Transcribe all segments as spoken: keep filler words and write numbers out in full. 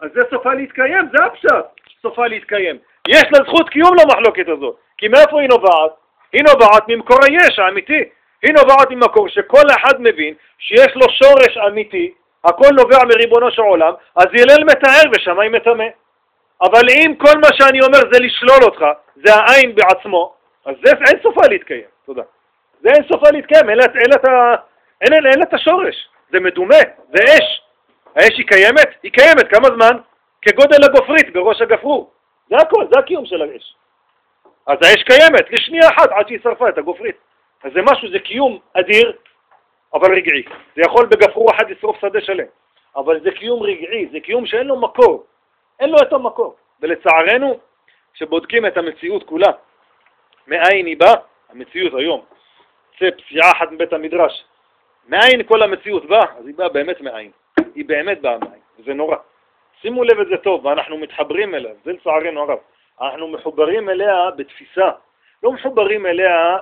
אז זה סופה להתקיים, זה הפשט, סופה להתקיים. יש לה זכות קיום למחלוקת הזאת, כי מאיפה היא נובעת? היא נובעת ממקור היש האמיתי, היא נובעת ממקור שכל אחד מבין שיש לו שורש אמיתי, הכל נובע מריבונו של עולם, אז הלל מתאר ושמאי מטמא. אבל אם כל מה שאני אומר זה לשלול אותך, זה העין בעצמו, אז זה אין סופה להתקיים. תודה. זה אין סופה להתקיים, אין לה, אין לה, אין לה, אין לה את השורש. זה מדומה, זה אש. האש היא קיימת? היא קיימת. כמה זמן? כגודל הגופרית בראש הגפרור. זה הכל, זה הקיום של האש. אז האש קיימת לשנייה אחת עד שהיא שרפה את הגופרית. אז זה משהו, זה קיום אדיר, אבל רגעי. זה יכול בגפרור אחד לשרוף שדה שלם. אבל זה קיום רגעי, זה קיום שאין לו מקור. אין לו את המקור. ולצערנו, כשבודקים את המציאות כולה, מאין היא באה? המציאות היום. זה פסיעה אחת מבית המדרש. מאין כל המציאות באה? אז היא באה באמת מאין. היא באמת באה מאין. וזה נורא. שימו לב את זה טוב, ואנחנו מתחברים אליה. זה לצערנו הרב. אנחנו מחוברים אליה בתפיסה. לא מחוברים אליה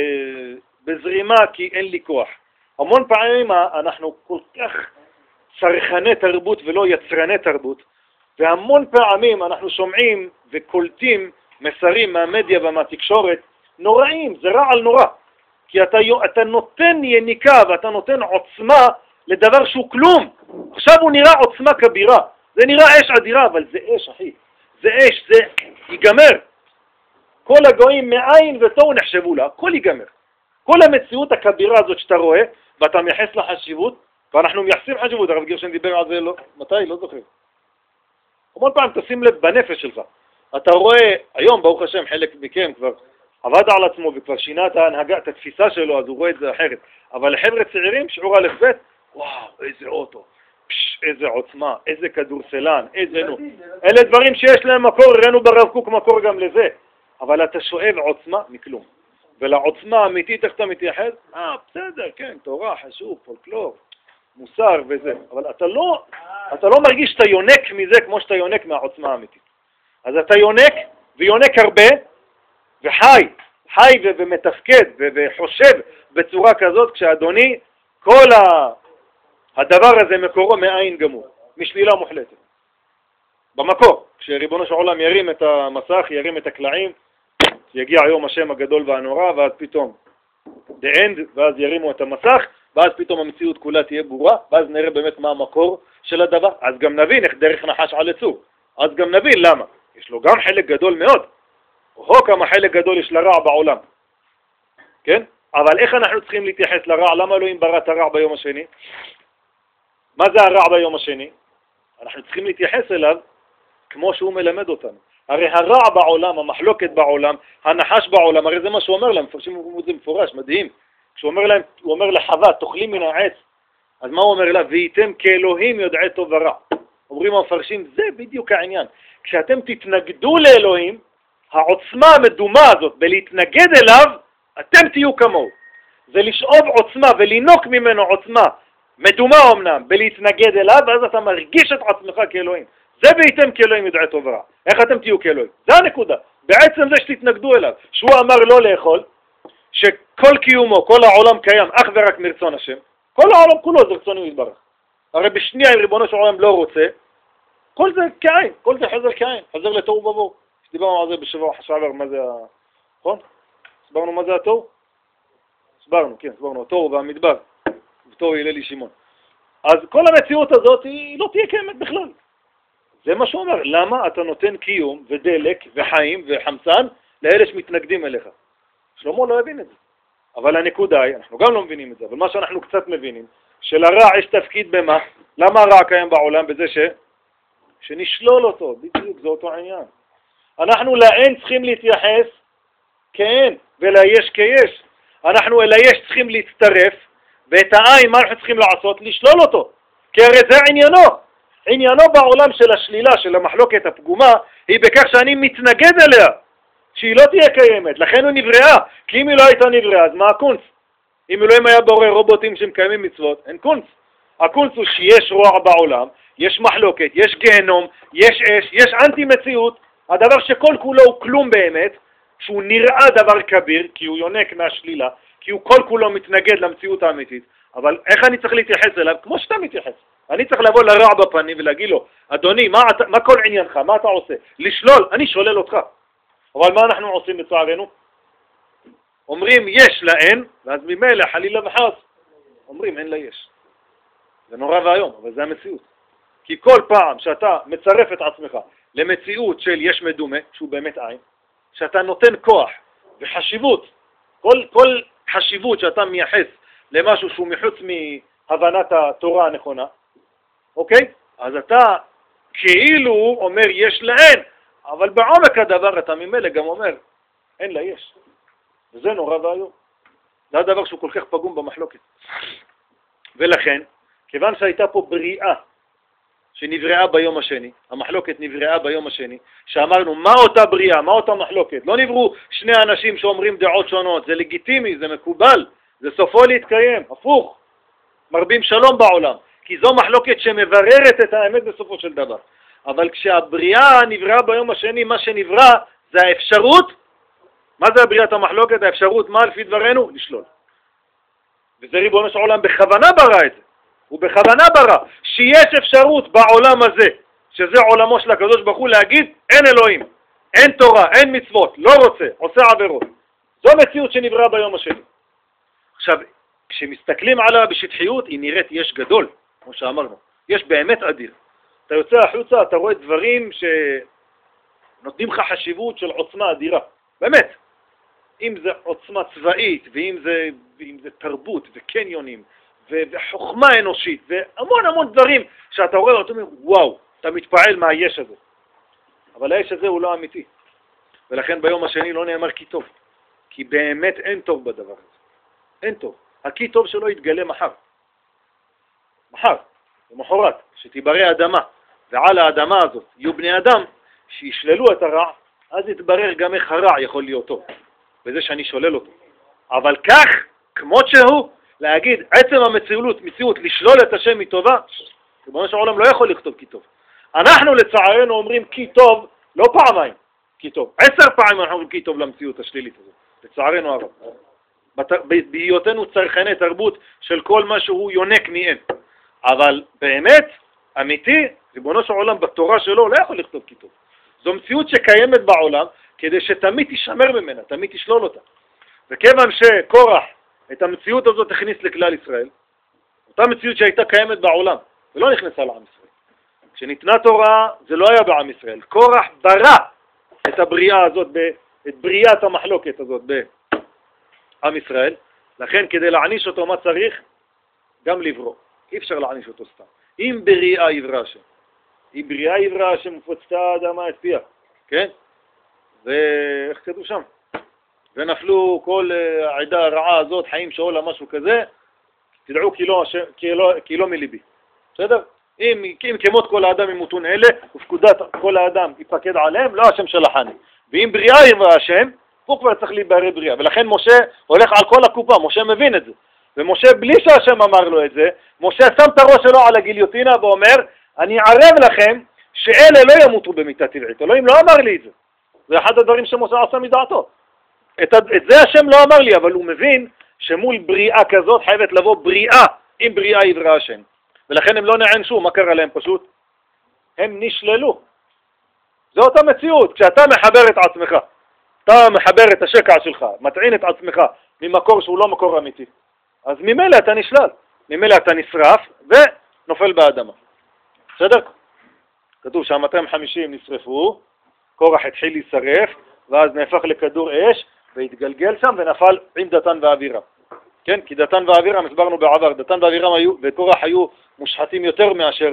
בזרימה כי אין לי כוח. המון פעמים אנחנו כל כך צרכני תרבות ולא יצרני תרבות. והמון פעמים אנחנו שומעים וקולטים מסרים מהמדיה ומהתקשורת נוראים, זה רע על נורא. כי אתה, אתה נותן יניקה ואתה נותן עוצמה לדבר שהוא כלום. עכשיו הוא נראה עוצמה כבירה. זה נראה אש אדירה, אבל זה אש, אחי. זה אש, זה ייגמר. כל הגויים מאין ותוהו נחשבו לה, הכל ייגמר. כל המציאות הכבירה הזאת שאתה רואה, ואתה מייחס לחשיבות, ואנחנו מייחסים חשיבות, הרב גרשן דיבר על זה, לא, מתי? לא זוכר. המון פעם תשים לב בנפש שלך. אתה רואה, היום ברוך השם חלק מכם כבר עבד על עצמו וכבר שינה את ההנהגה, את התפיסה שלו, אז הוא רואה את זה אחרת. אבל לחבר'ה צעירים, שיעור א' ב', וואו, איזה אוטו, פש, איזה עוצמה, איזה כדורסלן, איזה נו. אלה דברים שיש להם מקור, ראינו ברב קוק מקור גם לזה. אבל אתה שואב עוצמה מכלום. ולעוצמה האמיתית איך אתה מתייחס? אה, בסדר, כן, תורה, חשוב, פולקלור, מוסר וזה. אבל אתה לא, אתה לא מרגיש שאתה יונק מזה כמו שאתה יונק מהעוצמה האמיתית. אז אתה יונק, ויונק הרבה, וחי, חי ו- ומתפקד ו- וחושב בצורה כזאת, כשאדוני, כל ה- הדבר הזה מקורו מאין גמור, משלילה מוחלטת. במקור, כשריבונו של עולם ירים את המסך, ירים את הקלעים, יגיע היום השם הגדול והנורא, ואז פתאום the end, ואז ירימו את המסך, ואז פתאום המציאות כולה תהיה ברורה, ואז נראה באמת מה המקור של הדבר. אז גם נבין איך דרך נחש על עצור. אז גם נבין למה. יש לו גם חלק גדול מאוד. או כמה חלק גדול יש לרע בעולם. כן? אבל איך אנחנו צריכים להתייחס לרע? למה אלוהים ברא את הרע ביום השני? מה זה הרע ביום השני? אנחנו צריכים להתייחס אליו כמו שהוא מלמד אותנו. הרי הרע בעולם, המחלוקת בעולם, הנחש בעולם, הרי זה מה שהוא אומר להם, מפרשים את זה מפורש, מדהים. כשהוא אומר להם, הוא אומר לחווה, תאכלי מן העץ, אז מה הוא אומר לה? והייתם כאלוהים יודעי טוב ורע. אומרים המפרשים, זה בדיוק העניין. כשאתם תתנגדו לאלוהים, העוצמה המדומה הזאת, בלהתנגד אליו, אתם תהיו כמוהו. זה לשאוב עוצמה ולינוק ממנו עוצמה, מדומה אמנם, בלהתנגד אליו, ואז אתה מרגיש את עצמך כאלוהים. זה והייתם כאלוהים יודעי טוב ורע. איך אתם תהיו כאלוהים? זה הנקודה. בעצם זה שתתנגדו אליו. שהוא אמר לא לאכול, שכל קיומו, כל העולם קיים אך ורק מרצון השם. כל העולם כולו זה רצון יתברך. הרי בשנייה אם ריבונו של עולם לא רוצה, כל זה כעין, כל זה חזר כעין, חזר לתוהו ובוהו. שדיברנו על זה בשבוע שעבר, מה זה ה... נכון? הסברנו מה זה התוהו? הסברנו, כן, הסברנו, התוהו והמדבר. ותוהו הלל שמעון. אז כל המציאות הזאת היא לא תהיה קיימת בכלל. זה מה שהוא אומר, למה אתה נותן קיום ודלק וחיים וחמצן לאלה שמתנגדים אליך? שלמה לא הבין את זה. אבל הנקודה היא, אנחנו גם לא מבינים את זה, אבל מה שאנחנו קצת מבינים, שלרע יש תפקיד במה? למה הרע קיים בעולם? בזה ש... שנשלול אותו, בדיוק, זה אותו העניין. אנחנו לאין צריכים להתייחס כאין, וליש כיש. אנחנו אל היש צריכים להצטרף, ואת העין, מה אנחנו צריכים לעשות? לשלול אותו. כי הרי זה עניינו. עניינו בעולם של השלילה, של המחלוקת הפגומה, היא בכך שאני מתנגד אליה, שהיא לא תהיה קיימת. לכן הוא נבראה, כי אם היא לא הייתה נבראה, אז מה הקונץ? אם אלוהים היה בורא רובוטים שמקיימים מצוות, אין קונץ. הקונץ הוא שיש רוע בעולם, יש מחלוקת, יש גיהנום, יש אש, יש אנטי מציאות, הדבר שכל כולו הוא כלום באמת, שהוא נראה דבר כביר, כי הוא יונק מהשלילה, כי הוא כל כולו מתנגד למציאות האמיתית. אבל איך אני צריך להתייחס אליו? כמו שאתה מתייחס. אני צריך לבוא לרע בפנים ולהגיד לו, אדוני, מה, אתה, מה כל עניינך? מה אתה עושה? לשלול, אני שולל אותך. אבל מה אנחנו עושים בצערנו? אומרים יש לאין, ואז ממילא חלילה וחס, אומרים אין לה יש. זה נורא והיום, אבל זה המציאות. כי כל פעם שאתה מצרף את עצמך למציאות של יש מדומה, שהוא באמת עין, שאתה נותן כוח וחשיבות, כל, כל חשיבות שאתה מייחס למשהו שהוא מחוץ מהבנת התורה הנכונה, אוקיי? אז אתה כאילו אומר יש לאין, אבל בעומק הדבר אתה ממילא גם אומר אין לה יש. וזה נורא והיום. זה הדבר שהוא כל כך פגום במחלוקת. ולכן, כיוון שהייתה פה בריאה שנבראה ביום השני, המחלוקת נבראה ביום השני, שאמרנו מה אותה בריאה, מה אותה מחלוקת, לא נבראו שני אנשים שאומרים דעות שונות, זה לגיטימי, זה מקובל, זה סופו להתקיים, הפוך, מרבים שלום בעולם, כי זו מחלוקת שמבררת את האמת בסופו של דבר. אבל כשהבריאה נבראה ביום השני, מה שנברא זה האפשרות, מה זה הבריאת המחלוקת? האפשרות, מה לפי דברנו? לשלול. וזה ריבונו של עולם בכוונה ברא את זה. הוא בכוונה ברא שיש אפשרות בעולם הזה, שזה עולמו של הקדוש ברוך הוא, להגיד אין אלוהים, אין תורה, אין מצוות, לא רוצה, עושה עבירות. זו מציאות שנבראה ביום השני. עכשיו, כשמסתכלים עליה בשטחיות, היא נראית יש גדול, כמו שאמרנו. יש באמת אדיר. אתה יוצא החוצה, אתה רואה דברים שנותנים לך חשיבות של עוצמה אדירה. באמת. אם זה עוצמה צבאית, ואם זה, ואם זה תרבות וקניונים, וחוכמה אנושית, והמון המון דברים שאתה רואה ואתה אומר, וואו, אתה מתפעל מהיש הזה. אבל היש הזה הוא לא אמיתי. ולכן ביום השני לא נאמר כי טוב. כי באמת אין טוב בדבר הזה. אין טוב. הכי טוב שלו יתגלה מחר. מחר, למחרת, שתיברא אדמה, ועל האדמה הזאת יהיו בני אדם שישללו את הרע, אז יתברר גם איך הרע יכול להיות טוב. בזה שאני שולל אותו. אבל כך, כמות שהוא, להגיד, עצם המציאות, מציאות, לשלול את השם מטובה, ריבונו של עולם לא יכול לכתוב כי טוב. אנחנו לצערנו אומרים כי טוב, לא פעמיים, כי טוב. עשר פעמים אנחנו אומרים כי טוב למציאות השלילית הזאת. לצערנו הרב. בהיותנו צרכני תרבות של כל מה שהוא יונק מהם. אבל באמת, אמיתי, ריבונו של עולם בתורה שלו לא יכול לכתוב כי טוב. זו מציאות שקיימת בעולם, כדי שתמיד תשמר ממנה, תמיד תשלול אותה. וכיוון שקורח את המציאות הזאת הכניס לכלל ישראל, אותה מציאות שהייתה קיימת בעולם, ולא נכנסה לעם ישראל. כשניתנה תורה, זה לא היה בעם ישראל. קורח ברא את הבריאה הזאת, את בריאת המחלוקת הזאת בעם ישראל, לכן כדי להעניש אותו מה צריך? גם לברוא. אי אפשר להעניש אותו סתם. אם בריאה יברא השם. אם בריאה יברא השם ופוצתה האדמה את פיה. כן? ואיך כתוב שם? ונפלו כל העדה הרעה הזאת, חיים שאולה משהו כזה, תדעו כי לא, כי לא, כי לא מליבי. בסדר? אם, אם כמות כל האדם ימותון אלה, ופקודת כל האדם יפקד עליהם, לא השם שלחני. ואם בריאה יברא השם, הוא כבר צריך להיברא בריאה. ולכן משה הולך על כל הקופה, משה מבין את זה. ומשה בלי שהשם אמר לו את זה, משה שם את הראש שלו על הגיליוטינה ואומר, אני ערב לכם שאלה לא ימותו במיטה טבעית. אלוהים לא אמר לי את זה. זה אחד הדברים שמשה עשה מדעתו. את, את זה השם לא אמר לי, אבל הוא מבין שמול בריאה כזאת חייבת לבוא בריאה, אם בריאה יברא השם. ולכן הם לא נענשו, מה קרה להם פשוט? הם נשללו. זו אותה מציאות, כשאתה מחבר את עצמך, אתה מחבר את השקע שלך, מטעין את עצמך ממקור שהוא לא מקור אמיתי. אז ממילא אתה נשלל, ממילא אתה נשרף ונופל באדמה. בסדר? כתוב שה-מאתיים וחמישים נשרפו, קורח התחיל להישרף, ואז נהפך לכדור אש, והתגלגל שם ונפל עם דתן ואבירם. כן? כי דתן ואבירם, הסברנו בעבר, דתן ואבירם היו, וקורח היו מושחתים יותר מאשר,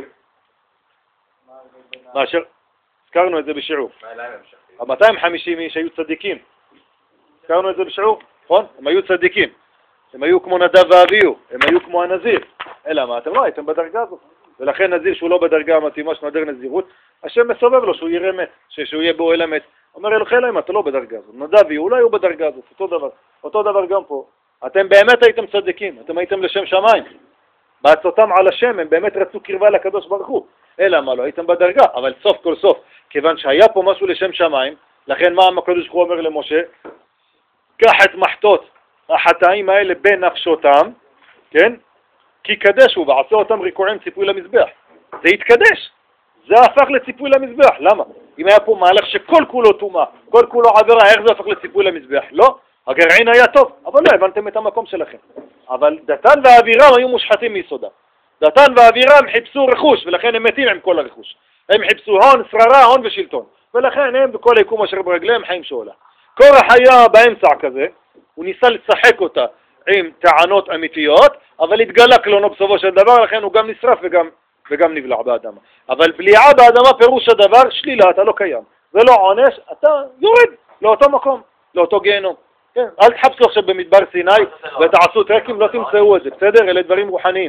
מאשר, הזכרנו את זה בשיעור. ה-מאתיים וחמישים איש היו צדיקים. הזכרנו את זה בשיעור, נכון? הם היו צדיקים. הם היו כמו נדב ואביהו, הם היו כמו הנזיר. אלא מה? אתם לא הייתם בדרגה הזאת. ולכן נזיר שהוא לא בדרגה המתאימה שנדר נזירות, השם מסובב לו שהוא יראה מת, שהוא יהיה באוהל המת. אומר אלוהי אלוהים, אתה לא בדרגה הזאת. נדב ואולי הוא בדרגה הזאת, אותו דבר. אותו דבר גם פה. אתם באמת הייתם צדיקים, אתם הייתם לשם שמיים. בעצותם על השם, הם באמת רצו קרבה לקדוש ברוך הוא. אלא מה? לא הייתם בדרגה, אבל סוף כל סוף, כיוון שהיה פה משהו לשם שמיים, לכן מה הקדוש ברוך הוא אומר למשה? קח את מחטות החטאים האלה בנפשותם, כן? כי קדשו ועשה אותם ריקועים ציפוי למזבח. זה התקדש, זה הפך לציפוי למזבח. למה? אם היה פה מהלך שכל כולו טומאה, כל כולו עבירה, איך זה הפך לציפוי למזבח? לא, הגרעין היה טוב, אבל לא הבנתם את המקום שלכם. אבל דתן ואבירם היו מושחתים מיסודה. דתן ואבירם חיפשו רכוש, ולכן הם מתים עם כל הרכוש. הם חיפשו הון, שררה, הון ושלטון. ולכן הם בכל היקום אשר ברגליהם חיים שאולה. קורח היה באמצע כזה, הוא ניסה לצחק אותה עם טענות אמיתיות, אבל התגלה קלונו בסופו של דבר, לכן הוא גם נשרף וגם, וגם נבלע באדמה. אבל בליעה באדמה פירוש הדבר, שלילה, אתה לא קיים. זה לא עונש, אתה יורד לאותו מקום, לאותו גיהנום. כן, אל תחפשו עכשיו במדבר סיני ותעשו טרקים, לא תמצאו את זה, בסדר? אלה דברים רוחניים.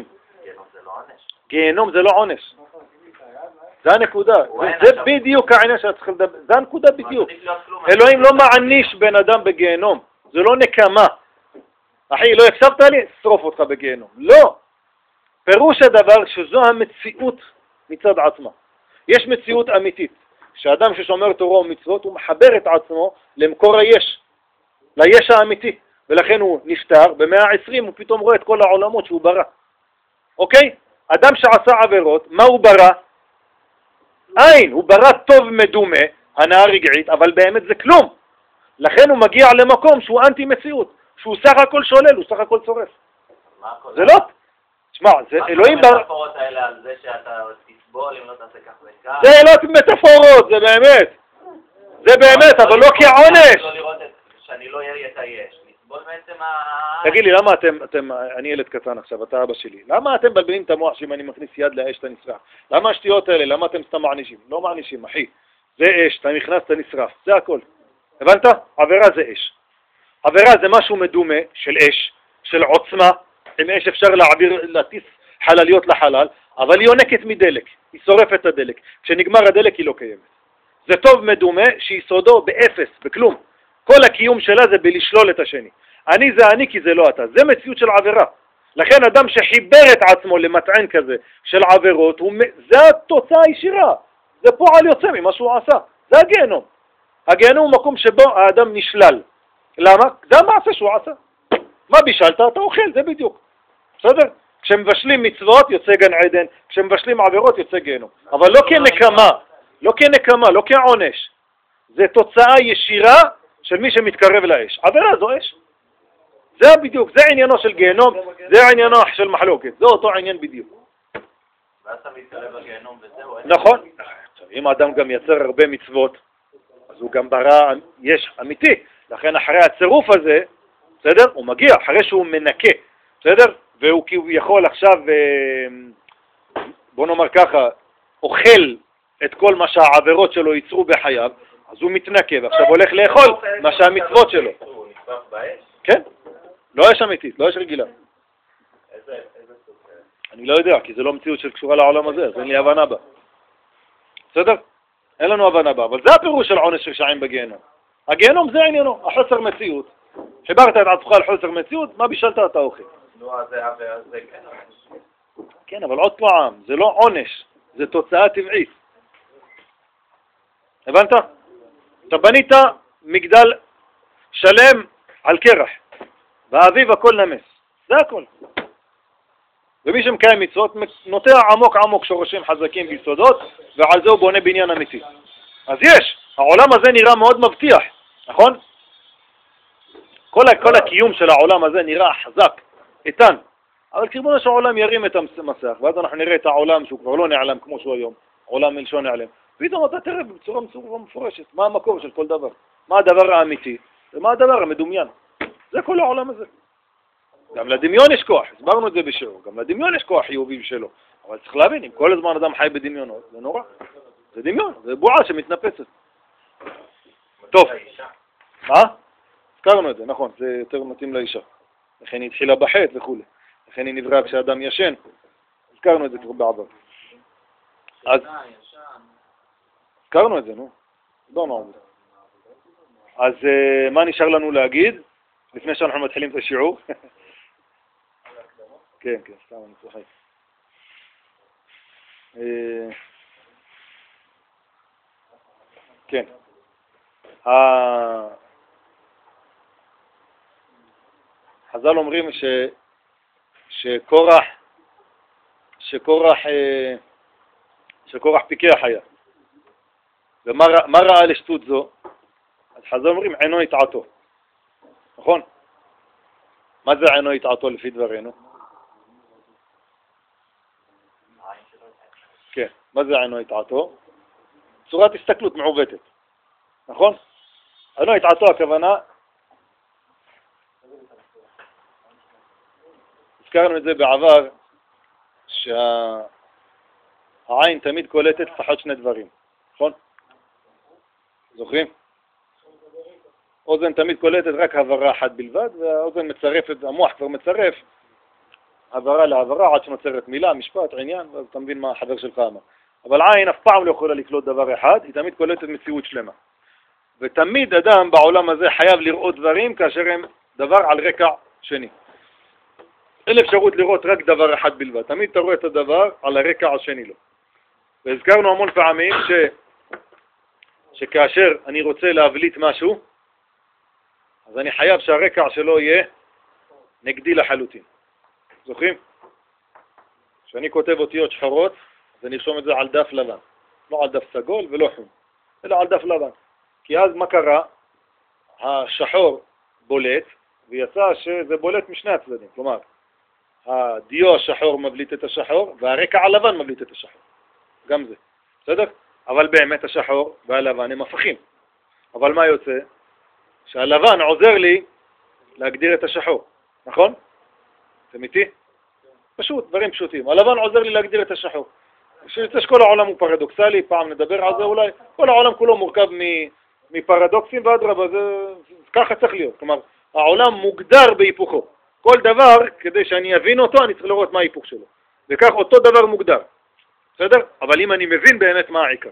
גיהנום זה לא עונש. זה הנקודה, זה בדיוק העניין שאתה צריך לדבר, זה הנקודה בדיוק. אלוהים לא מעניש בן אדם בגיהנום, זה לא נקמה. אחי, לא הקשבת לי? שרוף אותך בגיהנום. לא. פירוש הדבר שזו המציאות מצד עצמה. יש מציאות אמיתית, שאדם ששומר תורה ומצוות הוא מחבר את עצמו למקור היש, ליש האמיתי, ולכן הוא נפטר, במאה העשרים הוא פתאום רואה את כל העולמות שהוא ברא. אוקיי? אדם שעשה עבירות, מה הוא ברא? אין, הוא ברא טוב מדומה, הנאה רגעית, אבל באמת זה כלום. לכן הוא מגיע למקום שהוא אנטי מציאות, שהוא סך הכל שולל, הוא סך הכל צורף. זה לא? תשמע, זה אלוהים... מה המטאפורות האלה על זה שאתה תסבול אם לא תעשה כך וכך? זה לא מטאפורות, זה באמת. זה באמת, אבל לא כעונש. שאני לא יהיה את היש. לסבול בעצם ה... תגיד לי, למה אתם, אתם, אני ילד קטן עכשיו, אתה אבא שלי, למה אתם בלבלים את המוח שאם אני מכניס יד לאש אתה נשרף? למה השטויות האלה? למה אתם סתם מענישים? לא מענישים, אחי. זה אש, אתה נכנס, אתה נשרף, זה הכל. הבנת? עבירה זה אש. עבירה זה משהו מדומה של אש, של עוצמה, עם אש אפשר להעביר, להטיס חלליות לחלל, אבל היא יונקת מדלק, היא שורפת את הדלק. כשנגמר הדלק היא לא קיימת. זה טוב מדומה שיסודו באפס, בכלום. כל הקיום שלה זה בלשלול את השני. אני זה אני כי זה לא אתה. זה מציאות של עבירה. לכן אדם שחיבר את עצמו למטען כזה של עבירות, הוא, זה התוצאה הישירה. זה פועל יוצא ממה שהוא עשה. זה הגיהנום. הגיהנום הוא מקום שבו האדם נשלל. למה? זה המעשה שהוא עשה. מה בישלת? אתה אוכל, זה בדיוק. בסדר? כשמבשלים מצוות יוצא גן עדן, כשמבשלים עבירות יוצא גיהנום. אבל לא כנקמה, לא כנקמה, לא כעונש. זה תוצאה ישירה של מי שמתקרב לאש. עבירה זו אש. זה בדיוק, זה עניינו של גיהנום, זה עניינו של מחלוקת. זה אותו עניין בדיוק. ואז אתה מתקרב לגיהנום וזהו. נכון. אם האדם גם יצר הרבה מצוות, אז הוא גם ברא יש אמיתי. לכן אחרי הצירוף הזה, בסדר? הוא מגיע, אחרי שהוא מנקה, בסדר? והוא יכול עכשיו, בוא נאמר ככה, אוכל את כל מה שהעבירות שלו ייצרו בחייו, אז הוא מתנקה, ועכשיו הולך לאכול מה שהמצוות שלו. הוא נשפך באש? כן, לא אש אמיתית, לא אש רגילה. איזה סוג? אני לא יודע, כי זה לא מציאות שקשורה לעולם הזה, אז אין לי הבנה בה. בסדר? אין לנו הבנה בה, אבל זה הפירוש של עונש רשעים בגיהנום. הגיהנום זה עניינו, החוסר מציאות. חיברת את עצמך על חוסר מציאות, מה בישלת אתה אוכל? נו, אז זה עבירה, זה כן. כן, אבל עוד פעם, זה לא עונש, זה תוצאה טבעית. הבנת? אתה בנית מגדל שלם על קרח, והאביב הכל נמס, זה הכל. ומי שמקיים מצוות נוטע עמוק עמוק שורשים חזקים ביסודות, ועל זה הוא בונה בניין אמיתי. אז יש, העולם הזה נראה מאוד מבטיח, נכון? כל, כל הקיום של העולם הזה נראה חזק, איתן, אבל כריבונו של העולם ירים את המסך, ואז אנחנו נראה את העולם שהוא כבר לא נעלם כמו שהוא היום, עולם מלשון נעלם. פתאום אתה תראה בצורה מפורשת מה המקור של כל דבר, מה הדבר האמיתי ומה הדבר המדומיין. זה כל העולם הזה. גם לדמיון יש כוח, הסברנו את זה בשיעור, גם לדמיון יש כוח חיובי שלו, אבל צריך להבין, אם כל הזמן אדם חי בדמיונות, זה נורא, זה דמיון, זה בועה שמתנפצת. טוב, מה? הזכרנו את זה, נכון, זה יותר מתאים לאישה, לכן היא התחילה בחטא וכו', לכן היא נבראה כשאדם ישן, הזכרנו את זה כבר בעבר. אז הזכרנו את זה, נו, דיברנו על זה. אז מה נשאר לנו להגיד לפני שאנחנו מתחילים את השיעור? כן, כן, סתם אני צוחק. כן. חז"ל אומרים ש שקורח שקורח, שקורח פיקח היה. ומה מה ראה לשטות זו? אז חז"ל אומרים, עינו יטעתו. נכון? מה זה עינו יטעתו לפי דברינו? כן, מה זה עינו יטעתו? צורת הסתכלות מעוותת. נכון? עינו יטעתו הכוונה, הזכרנו את זה בעבר, שהעין תמיד קולטת לפחות שני דברים. נכון? זוכרים? אוזן תמיד קולטת רק הברה אחת בלבד, והאוזן מצרפת, המוח כבר מצרף הברה להברה עד שנוצרת מילה, משפט, עניין, ואז אתה מבין מה החבר שלך אמר. אבל עין אף פעם לא יכולה לקלוט דבר אחד, היא תמיד קולטת מציאות שלמה. ותמיד אדם בעולם הזה חייב לראות דברים כאשר הם דבר על רקע שני. אין אפשרות לראות רק דבר אחד בלבד, תמיד אתה רואה את הדבר על הרקע השני לו. והזכרנו המון פעמים ש... שכאשר אני רוצה להבליט משהו, אז אני חייב שהרקע שלו יהיה נגדי לחלוטין. זוכרים? כשאני כותב אותיות שחורות, אז אני ארשום את זה על דף לבן. לא על דף סגול ולא חום, אלא על דף לבן. כי אז מה קרה? השחור בולט, ויצא שזה בולט משני הצדדים. כלומר, הדיו השחור מבליט את השחור, והרקע הלבן מבליט את השחור. גם זה. בסדר? אבל באמת השחור והלבן הם הפכים. אבל מה יוצא? שהלבן עוזר לי להגדיר את השחור. נכון? אתם איתי? פשוט, דברים פשוטים. הלבן עוזר לי להגדיר את השחור. שיוצא שכל העולם הוא פרדוקסלי, פעם נדבר על זה אולי. כל העולם כולו מורכב מפרדוקסים ואדרבה, זה ככה צריך להיות. כלומר, העולם מוגדר בהיפוכו. כל דבר, כדי שאני אבין אותו, אני צריך לראות מה ההיפוך שלו. וכך אותו דבר מוגדר. בסדר? אבל אם אני מבין באמת מה העיקר.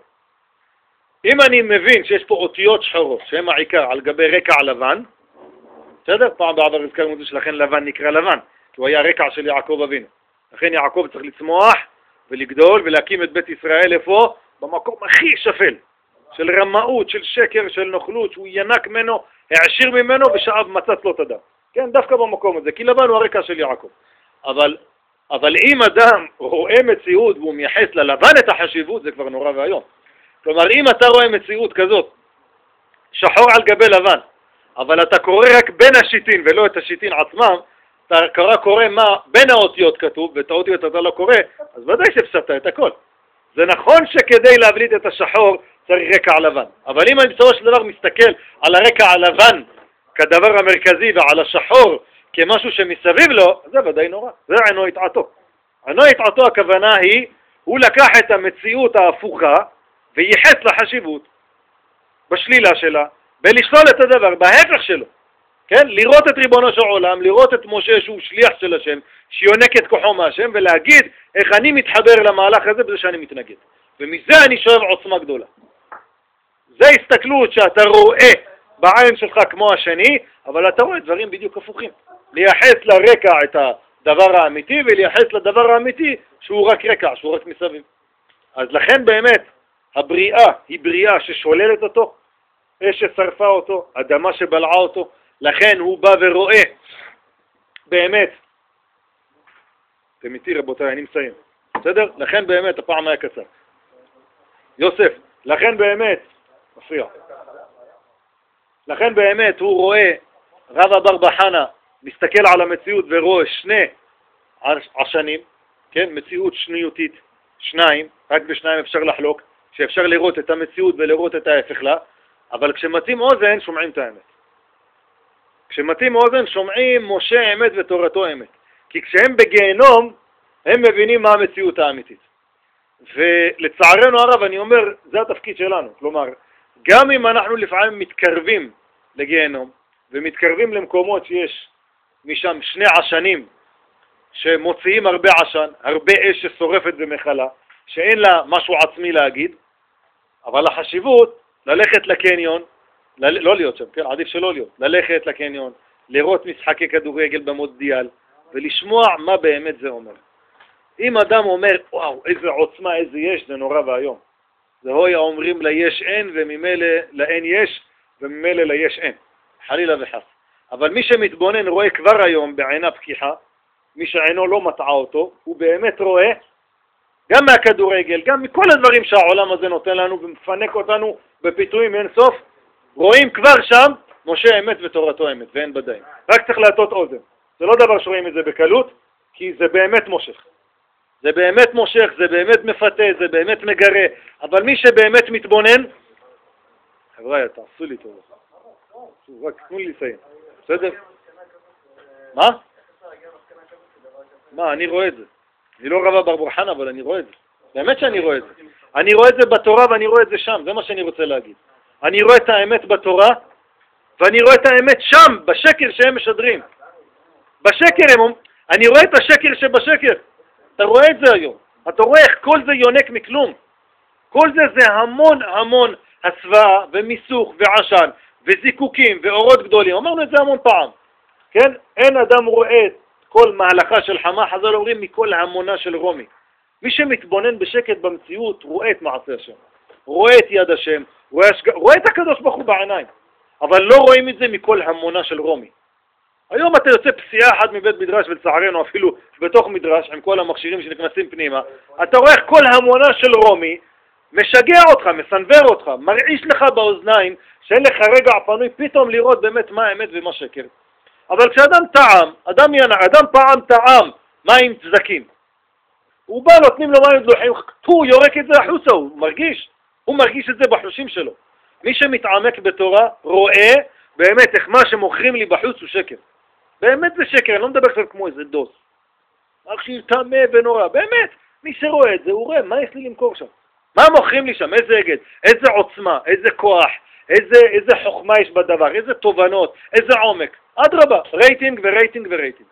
אם אני מבין שיש פה אותיות שחורות, שהן העיקר על גבי רקע לבן, בסדר? פעם בעבר הזכרנו את זה שלכן לבן נקרא לבן, כי הוא היה רקע של יעקב אבינו. לכן יעקב צריך לצמוח ולגדול ולהקים את בית ישראל איפה? במקום הכי שפל, של רמאות, של שקר, של נוכלות, שהוא ינק ממנו, העשיר ממנו ושאב מצת לו תדה. כן, דווקא במקום הזה, כי לבן הוא הרקע של יעקב. אבל, אבל אם אדם רואה מציאות והוא מייחס ללבן את החשיבות, זה כבר נורא והיום. כלומר, אם אתה רואה מציאות כזאת, שחור על גבי לבן, אבל אתה קורא רק בין השיטין ולא את השיטין עצמם, אתה קורא, קורא מה בין האותיות כתוב, ואת האותיות אתה לא קורא, אז ודאי שהפסדת את הכל. זה נכון שכדי להבליט את השחור צריך רקע לבן, אבל אם אני בסופו של דבר מסתכל על הרקע הלבן כדבר המרכזי ועל השחור כמשהו שמסביב לו, זה ודאי נורא, זה עינו יטעתו. עינו יטעתו הכוונה היא, הוא לקח את המציאות ההפוכה וייחס לחשיבות בשלילה שלה, ולשלול את הדבר בהפך שלו. כן? לראות את ריבונו של עולם, לראות את משה שהוא שליח של השם, שיונק את כוחו מהשם, ולהגיד איך אני מתחבר למהלך הזה בזה שאני מתנגד. ומזה אני שואב עוצמה גדולה. זה הסתכלות שאתה רואה בעין שלך כמו השני, אבל אתה רואה דברים בדיוק הפוכים. לייחס לרקע את הדבר האמיתי, ולייחס לדבר האמיתי שהוא רק רקע, שהוא רק מסביב. אז לכן באמת הבריאה היא בריאה ששוללת אותו, אש ששרפה אותו, אדמה שבלעה אותו, לכן הוא בא ורואה באמת. אתם איתי רבותיי, אני מסיים. בסדר? לכן באמת, הפעם היה קצר. יוסף, לכן באמת, מפריע. לכן באמת הוא רואה, רב אבר בחנה מסתכל על המציאות ורואה שני עשנים, כן? מציאות שניותית, שניים, רק בשניים אפשר לחלוק, שאפשר לראות את המציאות ולראות את ההפך לה, אבל כשמתאים אוזן שומעים את האמת. כשמתאים אוזן שומעים משה אמת ותורתו אמת. כי כשהם בגיהנום, הם מבינים מה המציאות האמיתית. ולצערנו הרב, אני אומר, זה התפקיד שלנו. כלומר, גם אם אנחנו לפעמים מתקרבים לגיהנום, ומתקרבים למקומות שיש משם שני עשנים, שמוציאים הרבה עשן, הרבה אש ששורפת במחלה, שאין לה משהו עצמי להגיד, אבל החשיבות, ללכת לקניון, ל- לא להיות שם, כן, עדיף שלא להיות, ללכת לקניון, לראות משחקי כדורגל במונדיאל, ולשמוע מה באמת זה אומר. אם אדם אומר, וואו, איזה עוצמה, איזה יש, זה נורא והיום. זה הוי אומרים ליש אין, וממילא לאין יש, וממילא ליש אין. חלילה וחס. אבל מי שמתבונן רואה כבר היום בעינה פקיחה, מי שעינו לא מטעה אותו, הוא באמת רואה גם מהכדורגל, גם מכל הדברים שהעולם הזה נותן לנו ומפנק אותנו בפיתויים אין סוף, רואים כבר שם משה אמת ותורתו אמת, ואין בדיים. רק צריך להטות אוזן. זה לא דבר שרואים את זה בקלות, כי זה באמת מושך. זה באמת מושך, זה באמת מפתה, זה באמת מגרה, אבל מי שבאמת מתבונן, חבר'ה, תעשו לי טוב. רק תנו לי לסיים. בסדר? מה? מה, אני רואה את זה. אני לא רבה ברבורחן, אבל אני רואה את זה. באמת שאני רואה את זה. אני רואה את זה בתורה ואני רואה את זה שם, זה מה שאני רוצה להגיד. אני רואה את האמת בתורה, ואני רואה את האמת שם, בשקר שהם משדרים. בשקר הם, אני רואה את השקר שבשקר. אתה רואה את זה היום. אתה רואה איך כל זה יונק מכלום. כל זה זה המון המון הסוואה ומיסוך ועשן וזיקוקים ואורות גדולים. אמרנו את זה המון פעם. כן? אין אדם רואה את כל מהלכה של חמה, חז"ל אומרים מכל המונה של רומי. מי שמתבונן בשקט במציאות רואה את מעשה השם. רואה את יד השם, רואה, השג... רואה את הקדוש ברוך הוא בעיניים. אבל לא רואים את זה מכל המונה של רומי. היום אתה יוצא פסיעה אחת מבית מדרש, ולצערנו אפילו בתוך מדרש, עם כל המכשירים שנכנסים פנימה, אתה רואה איך כל המונה של רומי משגע אותך, מסנבר אותך, מרעיש לך באוזניים, שאין לך רגע פנוי פתאום לראות באמת מה האמת ומה שקר. אבל כשאדם טעם, אדם ינע, אדם פעם טעם מים צדקים, הוא בא, נותנים לו מים דלוחים, הוא יורק את זה החוצה, הוא מרגיש, הוא מרגיש את זה בחושים שלו. מי שמתעמק בתורה רואה באמת איך מה שמוכרים לי בחוץ הוא שקר. באמת זה שקר, אני לא מדבר עכשיו כמו איזה דוס. מכשיר טמא ונורא, באמת, מי שרואה את זה הוא רואה, מה יש לי למכור שם? מה מוכרים לי שם? איזה אגד, איזה עוצמה, איזה כוח, איזה, איזה חוכמה יש בדבר, איזה תובנות, איזה עומק. אדרבה, רייטינג ורייטינג ורייטינג.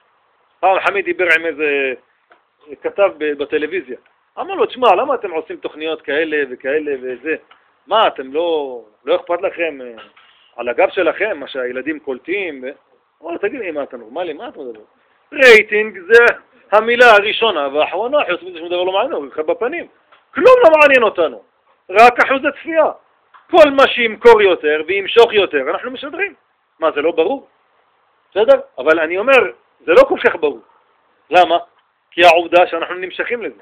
פעם חמיד דיבר עם איזה כתב בטלוויזיה. אמר לו, תשמע, למה אתם עושים תוכניות כאלה וכאלה וזה? מה, אתם לא, לא אכפת לכם על הגב שלכם, מה שהילדים קולטים? אמר לו, תגיד לי, מה אתה נורמלי? מה אתה מדבר? רייטינג זה המילה הראשונה והאחרונה, חוץ מזה שום דבר לא מעניין, הוא לך בפנים. כלום לא מעניין אותנו, רק אחוז הצפייה. כל מה שימכור יותר וימשוך יותר, אנחנו משדרים. מה, זה לא ברור? בסדר? אבל אני אומר, זה לא כל כך ברור. למה? כי העובדה שאנחנו נמשכים לזה.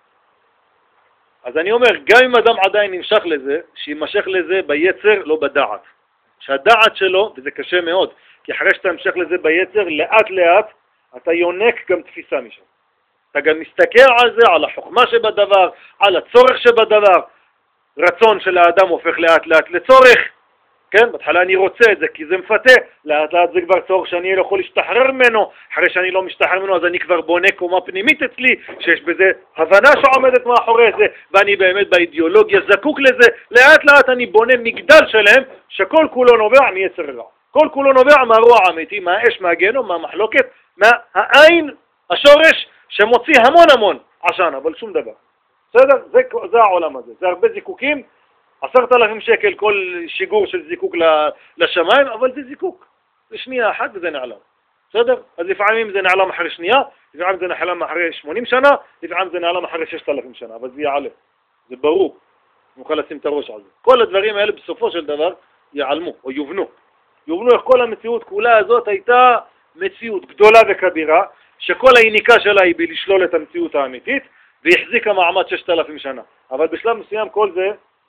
אז אני אומר, גם אם אדם עדיין נמשך לזה, שימשך לזה ביצר, לא בדעת. שהדעת שלו, וזה קשה מאוד, כי אחרי שאתה המשך לזה ביצר, לאט לאט, אתה יונק גם תפיסה משם. אתה גם מסתכל על זה, על החוכמה שבדבר, על הצורך שבדבר. רצון של האדם הופך לאט לאט לצורך. כן? בהתחלה אני רוצה את זה כי זה מפתה, לאט לאט זה כבר צורך שאני לא יכול להשתחרר ממנו, אחרי שאני לא משתחרר ממנו אז אני כבר בונה קומה פנימית אצלי, שיש בזה הבנה שעומדת מאחורי זה, ואני באמת באידיאולוגיה זקוק לזה, לאט לאט אני בונה מגדל שלהם, שכל כולו נובע מיצר רע. כל כולו נובע מהרוע האמיתי, מהאש, מהגיהנום, מהמחלוקת, מהעין, השורש, שמוציא המון המון עשן, אבל שום דבר. בסדר? זה, זה העולם הזה. זה הרבה זיקוקים, עשרת אלפים שקל כל שיגור של זיקוק לשמיים, אבל זה זיקוק. זה שנייה אחת וזה נעלם. בסדר? אז לפעמים זה נעלם אחרי שנייה, לפעמים זה נעלם אחרי שמונים שנה, לפעמים זה נעלם אחרי ששת אלפים שנה, אבל זה יעלה. זה ברור. נוכל לשים את הראש על זה. כל הדברים האלה בסופו של דבר יעלמו או יובנו. יובנו איך כל המציאות כולה הזאת הייתה מציאות גדולה וכבירה, שכל היניקה שלה היא בלשלול את המציאות האמיתית, והחזיקה מעמד ששת אלפים שנה. אבל בשלב מסוים כל זה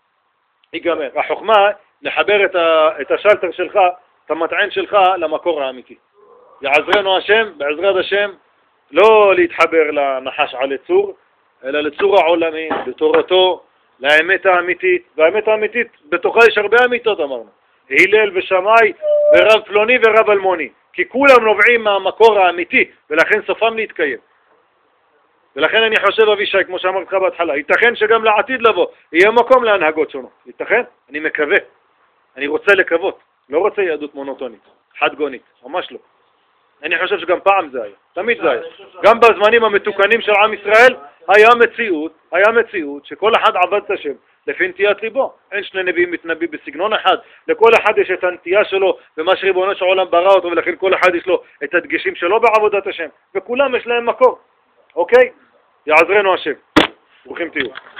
ייגמר. החוכמה לחבר את, ה, את השלטר שלך, את המטען שלך, למקור האמיתי. יעזרנו השם, בעזרת השם, לא להתחבר לנחש על צור, אלא לצור העולמי, לתורתו, לאמת האמיתית. והאמת האמיתית, בתוכה יש הרבה אמיתות אמרנו. הלל ושמאי ורב פלוני ורב אלמוני. כי כולם נובעים מהמקור האמיתי, ולכן סופם להתקיים. ולכן אני חושב אבישי, כמו שאמרתי לך בהתחלה, ייתכן שגם לעתיד לבוא, יהיה מקום להנהגות שונות. ייתכן? אני מקווה. אני רוצה לקוות. לא רוצה יהדות מונוטונית, חד גונית, ממש לא. אני חושב שגם פעם זה היה, תמיד זה היה. גם בזמנים המתוקנים של עם ישראל, היה מציאות, היה מציאות שכל אחד עבד את השם, לפי נטיית ליבו. אין שני נביאים מתנבאים בסגנון אחד, לכל אחד יש את הנטייה שלו, ומה שריבונו של עולם ברא אותו, ולכן כל אחד יש לו את הדגשים שלו בעבודת השם, וכולם יש להם מקור. אוקיי? יעזרנו השם. ברוכים תהיו.